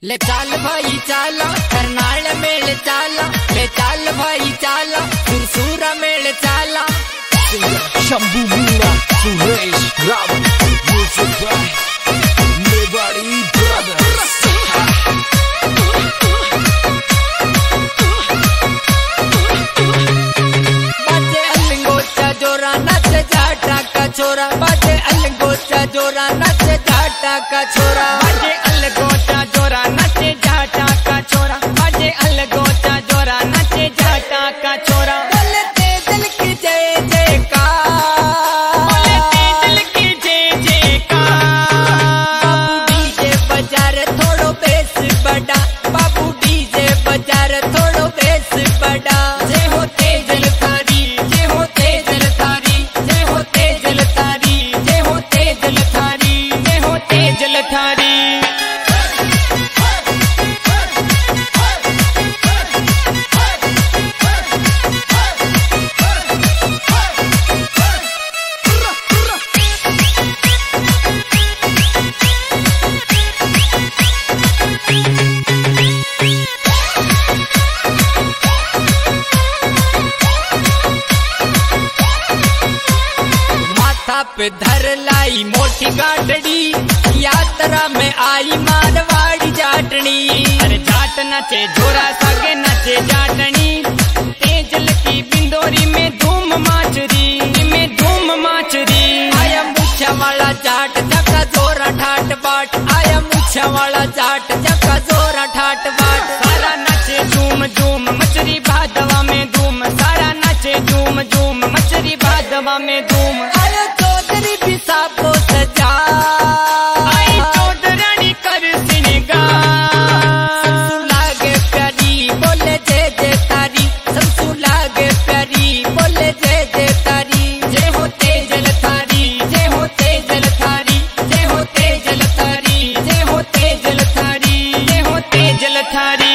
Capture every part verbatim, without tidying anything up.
ले चाल भाई चाला करनाल मेल चाला, ले चाल भाई चाला सुरसूरा मेल चाला। Shambhu Meena Suresh Ravan music by Mewari brothers. बाजे अलंगोचा जोरा नाचे जाटा का छोरा, बाजे अलंगोचा जोरा नाचे जाटा का छोरा, बाजे अलंगोचा जोरा नाचे जाटा का छोरा, बाजे अलंगोचा जोरा नाचे जाटा का छोरा। बोलते दिल की जय जयकार, बोलते दिल की जय जयकार। बाबू डीजे बजा रे थोड़ो बेस बड़ा, बाबू डीजे बजा रे थोड़ो बेस बड़ा। जय हो तेजल थारी, जय हो तेजल थारी, जय हो तेजल थारी, जय हो तेजल थारी, जय हो तेजल थारी। पे धर लाई मोटी गाटड़ी, यात्रा में आई मारवाड़ी जाटनी। अरे जाट नचे झोरा सागे नचे जाटनी, तेजल की बिंदोरी में धूम माचरी, में धूम माचरी। आया मुछा वाला जाट जका जोरा ठाट बाट, आया मुछा वाला जाट जका जोरा ठाट बाट। सारा नचे झूम झूम मचरी भादवा में धूम, सारा नचे झूम झूम मचरी भादवा में धूम। चौधरी भी सापो सजा, आई चौधरानी कर सिंगार। समसू लागे प्यारी बोले जय जय तारी, समसू लागे प्यारी बोले जय जय तारी। जय हो तेजल थारी, जय हो तेजल थारी, जय हो तेजल थारी, जय हो तेजल थारी, जय हो तेजल थारी।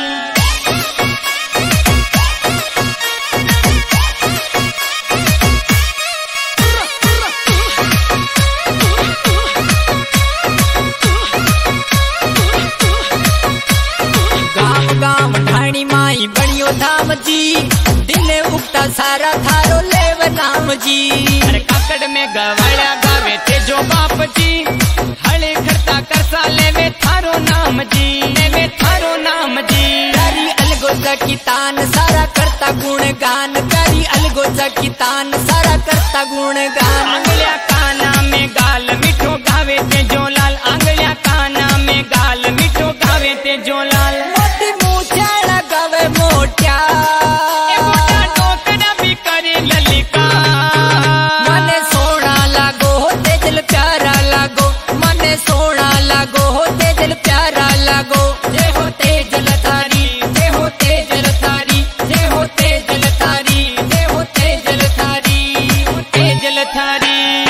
माई बनियो धाम जी, दिने उगता सारा थारो लेव नाम जी। अरे काकड़ में गवाड़ा गावे थे जो बाप जी, हले खड़ता करसा लेवे थारो नाम जी, लेवे थारो नाम जी। प्यारी अलगोजा की तान सारा करता गुणगान, प्यारी अलगोजा की तान सारा करता गुणगान। आंगलिया काना में गाल मिठो गावे थे जो लाल, आंगलिया काना में गाल मिठो गावे थे जो लाल। मोटी मूछा लगावे मोटिया, ए मोटा टोकरा भी करे ललिका। मने सोना लागो हो तेजल प्यारा लागो, मने सोना लागो हो तेजल प्यारा लागो। जय हो तेजल थारी, जय हो तेजल थारी, जय हो तेजल थारी, जय हो तेजल थारी, तेजल थारी।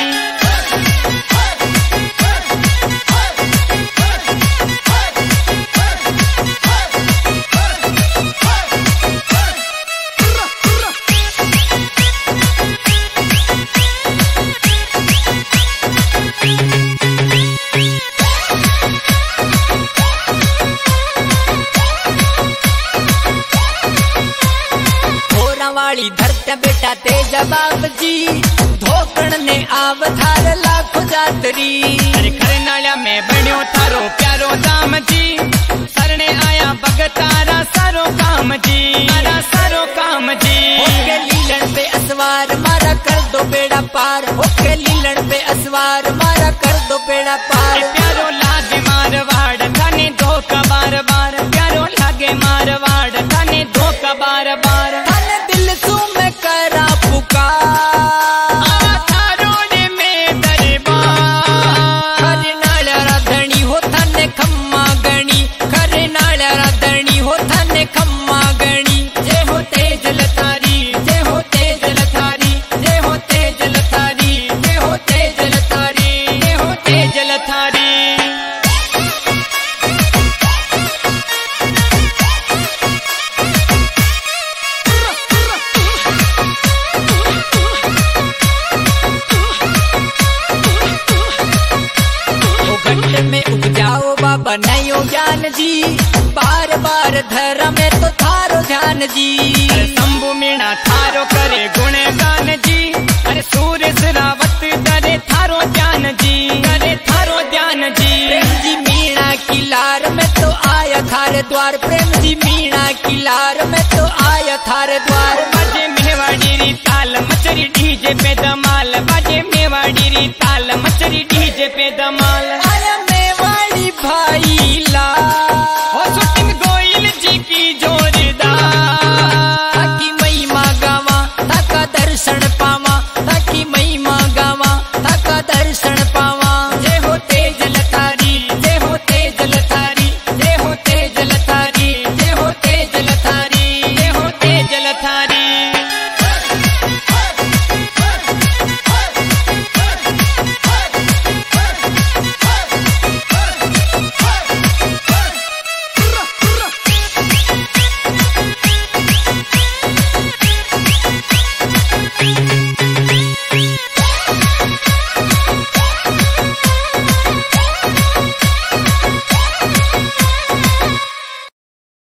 वाली धरत्या बेटा तेजा बाप जी, धोकण ने आव थार लाखो जातरी। अरे करनाळ्या में बण्यो थारो प्यारो दाम जी, सरने आया भगतारा सारो काम जी, सारा सारो काम जी। ओके लीलन पे असवार मारा कर दो बेड़ा पार, ओके लीलन पे असवार मारा कर दो बेड़ा पार। प्यारो लागे मारवाड़ थाने धोखा बार बार, प्यारो लागे मारवाड़ थाने धोखा बार बार। दिल सू में करा पुकार, थारोड में दरबार। करनाल राधणी हो थाने खम्मा जान जी, बार बार धरा में तो थारो ध्यान जी। शंभु मीणा थारो करे गुणे गान जी, अरे सूर्य रावत करे थारो ध्यान जी, करे थारो ध्यान जी। प्रेम जी मीणा की लार में तो आया थारे द्वार, प्रेम जी मीणा की लार में तो आया थारे द्वार। बाजे मेवाड़ी री ताल मचरी डीजे पे धमाल, बाजे मेवाड़ी री ताल मचरी डीजे पे धमाल।